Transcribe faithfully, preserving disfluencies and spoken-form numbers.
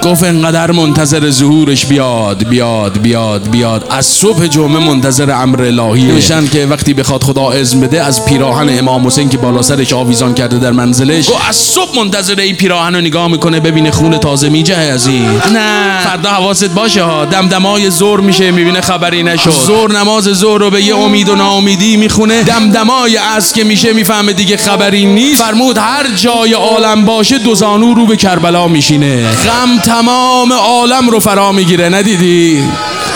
گفت انقدر منتظر ظهورش بیاد بیاد بیاد بیاد از صبح جمعه منتظر امر الهی میشن که وقتی بخواد خدا اذن بده از پیراهن امام حسین که بالا سرش آویزان کرده در منزلش، گفت از صبح منتظر این پیراهن رو نگاه میکنه ببینه خون تازه میجه از این. نه فردا حواست باشه ها، دمدمای ظهر میشه میبینه خبری نشد، ظهر نماز ظهر رو به یه امید و ناامیدی میخونه، دمدمای عصر که میشه میفهمه دیگه خبری نیست. فرمود هر جای عالم باشه دو زانو رو به کربلا میشینه، غم تمام عالم رو فرا میگیره. ندیدی؟